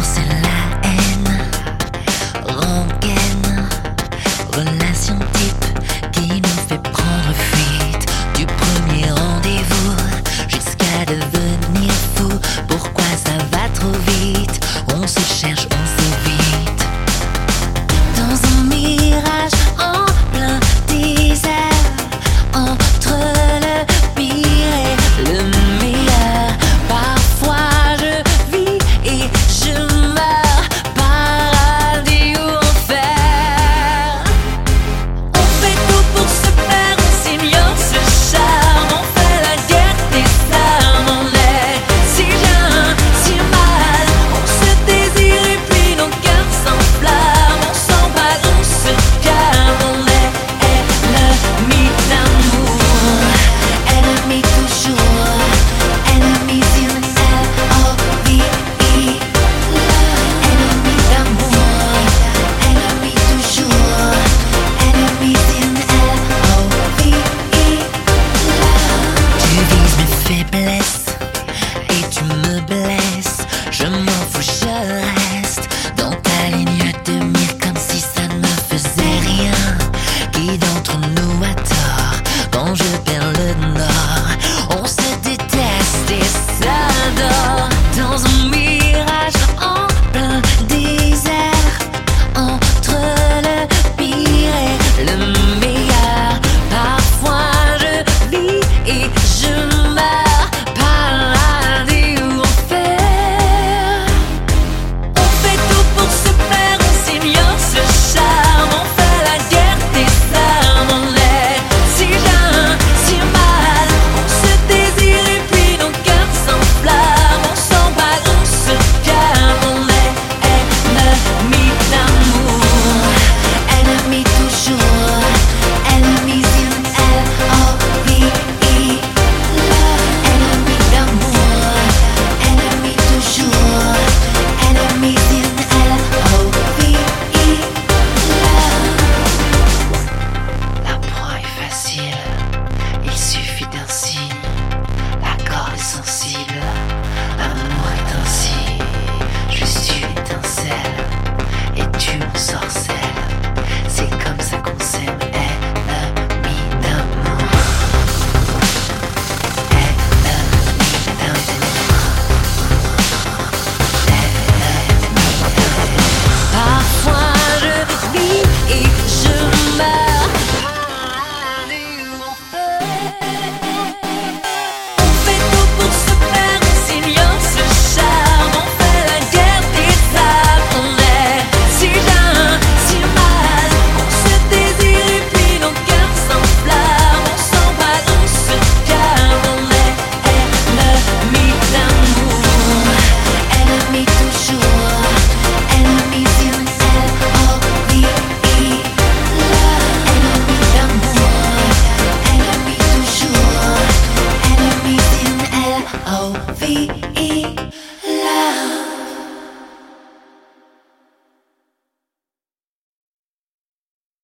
c'est la haine, rengaine, relation type qui nous fait prendre fuite. Du premier rendez-vous jusqu'à devenir fou. Pourquoi ça va trop vite? On se cherche, on s'évite. Dans un mirage en plein désert, entre le pire et le meilleur. Parfois je vis et je meurs, paradis ou enfer. On fait tout pour se perdre, on s'ignore ce charme. On fait la guerre des armes, on est si bien, si mal. On se désire et puis nos cœurs s'enflamment. On s'emballe, on se calme, on est ennemis d'amour, ennemis toujours, enemies in L-O-V-E. Ennemis d'amour, ennemis toujours, enemies in L-O-V-E. Tu vises mes faiblesses et tu me blesses. Je m'en fous, je reste dans ta ligne de mire comme si ça ne me faisait rien. Qui d'entre nous